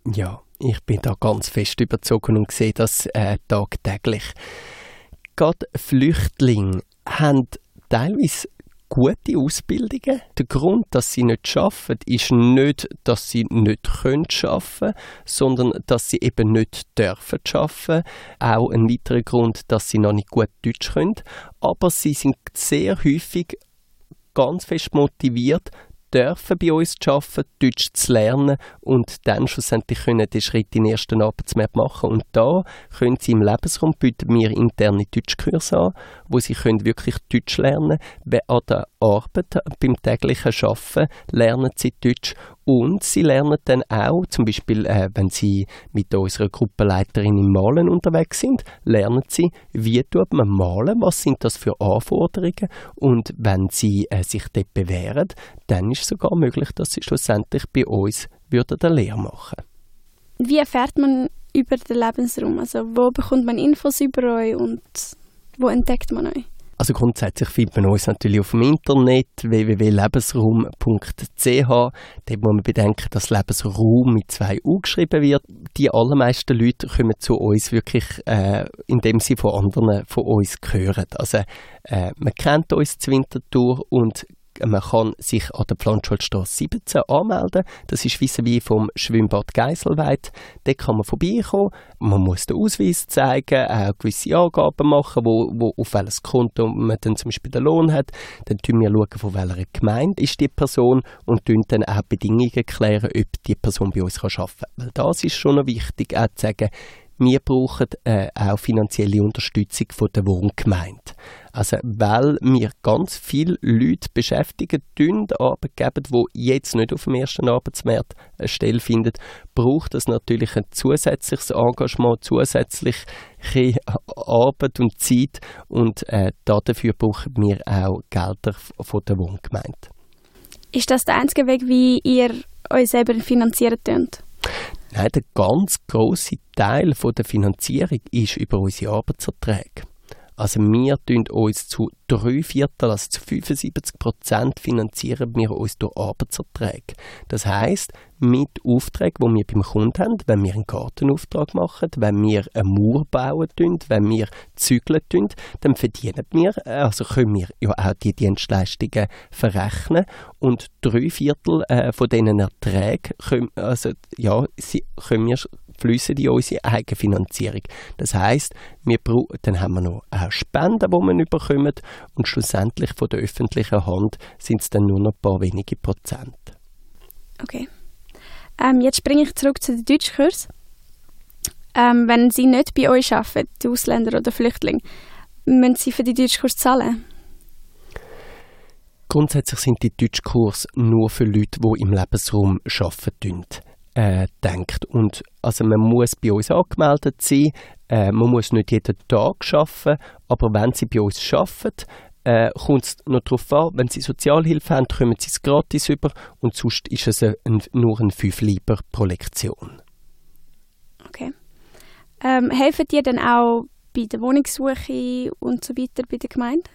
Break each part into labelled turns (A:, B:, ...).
A: Ja, ich bin da ganz fest überzogen und sehe das tagtäglich. Gerade Flüchtlinge haben teilweise gute Ausbildungen. Der Grund, dass sie nicht arbeiten, ist nicht, dass sie nicht arbeiten können, sondern dass sie eben nicht dürfen arbeiten. Auch ein weiterer Grund, dass sie noch nicht gut Deutsch können. Aber sie sind sehr häufig ganz fest motiviert, dürfen bei uns arbeiten, Deutsch zu lernen und dann schlussendlich können den Schritt in den ersten Arbeitsmarkt machen. Und da können sie im Lebensraum bieten wir interne Deutschkurse an, wo sie können wirklich Deutsch lernen können. An der Arbeit, beim täglichen Arbeiten lernen sie Deutsch und sie lernen dann auch, zum Beispiel wenn sie mit unserer Gruppenleiterin im Malen unterwegs sind, lernen sie, wie tut man malen, was sind das für Anforderungen und wenn sie sich dort bewähren, dann ist es sogar möglich, dass sie schlussendlich bei uns eine Lehre machen.
B: Wie erfährt man über den Lebensraum? Also wo bekommt man Infos über euch und wo entdeckt man euch?
A: Also grundsätzlich findet man uns natürlich auf dem Internet www.lebensraum.ch. Dort muss man bedenken, dass Lebensraum mit 2 U geschrieben wird. Die allermeisten Leute kommen zu uns wirklich, indem sie von anderen von uns hören. Also man kennt uns zu Winterthur und man kann sich an der Pflanzschulstrasse 17 anmelden. Das ist vis-à-vis vom Schwimmbad Geiselweid. Dort kann man vorbeikommen. Man muss den Ausweis zeigen, auch gewisse Angaben machen, wo auf welches Konto man dann zum Beispiel den Lohn hat. Dann schauen wir, von welcher Gemeinde ist die Person und dann auch Bedingungen klären, ob die Person bei uns arbeiten kann. Weil das ist schon noch wichtig, auch zu sagen, wir brauchen auch finanzielle Unterstützung von der Wohngemeinde. Also, weil wir ganz viele Leute beschäftigen, Arbeitgeber, die jetzt nicht auf dem ersten Arbeitsmarkt eine Stelle finden, braucht es natürlich ein zusätzliches Engagement, zusätzliche Arbeit und Zeit und dafür brauchen wir auch Gelder von der Wohngemeinde.
B: Ist das der einzige Weg, wie ihr euch selber finanzieren könnt?
A: Nein, der ganz grosse Teil der Finanzierung ist über unsere Arbeitsverträge. Also wir tun uns zu 3/4, also zu 75% finanzieren wir uns durch Arbeitsverträge. Das heisst, mit Aufträgen, die wir beim Kunden haben, wenn wir einen Gartenauftrag machen, wenn wir eine Mauer bauen, wenn wir zügeln, dann verdienen wir, also können wir ja auch die Dienstleistungen verrechnen und 3/4 von diesen Erträgen fließen in unsere Eigenfinanzierung. Das heisst, dann haben wir noch Spenden, die wir bekommen und schlussendlich von der öffentlichen Hand sind es dann nur noch ein paar wenige Prozent.
B: Okay. Jetzt springe ich zurück zu den Deutschkursen. Wenn Sie nicht bei euch arbeiten, die Ausländer oder Flüchtlinge, müssen Sie für die Deutschkurse zahlen?
A: Grundsätzlich sind die Deutschkurse nur für Leute, die im Lebensraum arbeiten, denkt. Und also man muss bei uns angemeldet sein, man muss nicht jeden Tag arbeiten, aber wenn Sie bei uns arbeiten, kommt es noch darauf an, wenn Sie Sozialhilfe haben, kommen Sie es gratis über und sonst ist es nur ein 5 Lieber pro Lektion.
B: Okay. Helfen die dann auch bei der Wohnungssuche und so weiter bei der Gemeinde?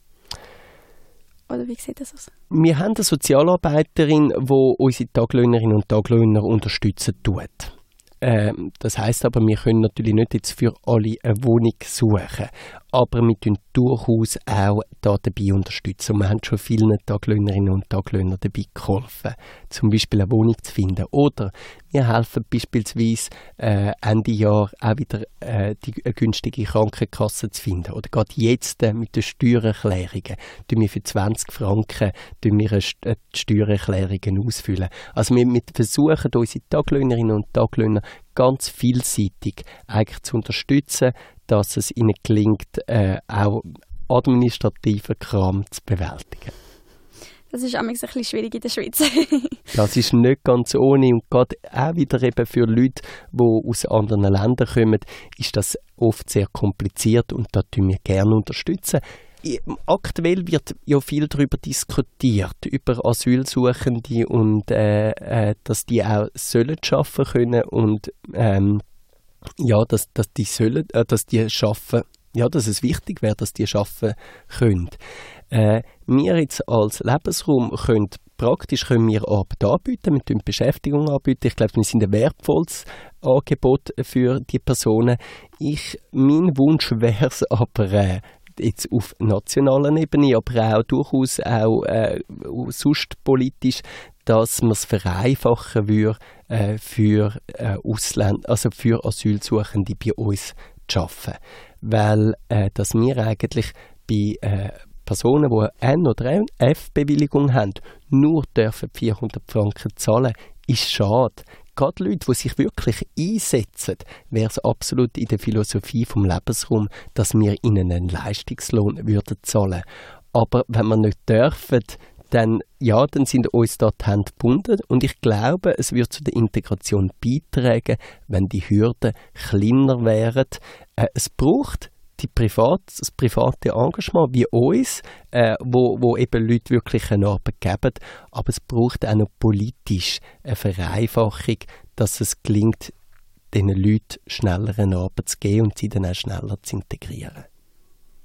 B: Oder wie sieht das aus? Wir
A: haben eine Sozialarbeiterin, die unsere Taglöhnerinnen und Taglöhner unterstützen tut. Das heisst aber, wir können natürlich nicht jetzt für alle eine Wohnung suchen, aber wir tun durchaus auch da dabei unterstützen. Und wir haben schon vielen Taglöhnerinnen und Taglöhnern dabei geholfen, zum Beispiel eine Wohnung zu finden. Oder wir helfen beispielsweise Ende Jahr auch wieder eine günstige Krankenkasse zu finden. Oder gerade jetzt mit den Steuererklärungen tun wir für 20 Franken die Steuererklärungen ausfüllen. Also wir versuchen unsere Taglöhnerinnen und Taglöhner ganz vielseitig eigentlich zu unterstützen, dass es ihnen gelingt, auch administrativen Kram zu bewältigen.
B: Das ist manchmal ein bisschen schwierig in der Schweiz.
A: Das ist nicht ganz ohne und gerade auch wieder eben für Leute, die aus anderen Ländern kommen, ist das oft sehr kompliziert und da tun wir gerne unterstützen. Aktuell wird ja viel darüber diskutiert, über Asylsuchende und dass die auch arbeiten können und dass die arbeiten dass es wichtig wäre, dass die arbeiten können. Wir jetzt als Lebensraum können wir Arbeit anbieten, wir bieten Beschäftigung anbieten. Ich glaube, wir sind ein wertvolles Angebot für die Personen. Mein Wunsch wäre es aber jetzt auf nationaler Ebene, aber auch durchaus auch sonst politisch, dass man es vereinfachen würde für Ausländer, also für Asylsuchende bei uns zu arbeiten. Weil dass wir eigentlich bei Personen, die eine N- oder eine F-Bewilligung haben, nur dürfen 400 Franken zahlen, ist schade. Gerade Leute, die sich wirklich einsetzen, wäre es absolut in der Philosophie vom Lebensraum, dass wir ihnen einen Leistungslohn würden zahlen. Aber wenn wir nicht dürfen, dann sind uns da die Hände gebunden. Und ich glaube, es wird zu der Integration beitragen, wenn die Hürden kleiner wären. Es braucht das private Engagement wie uns, wo eben Leute wirklich eine Arbeit geben, aber es braucht auch noch politisch eine Vereinfachung, dass es gelingt, diesen Leuten schneller eine Arbeit zu geben und sie dann auch schneller zu integrieren.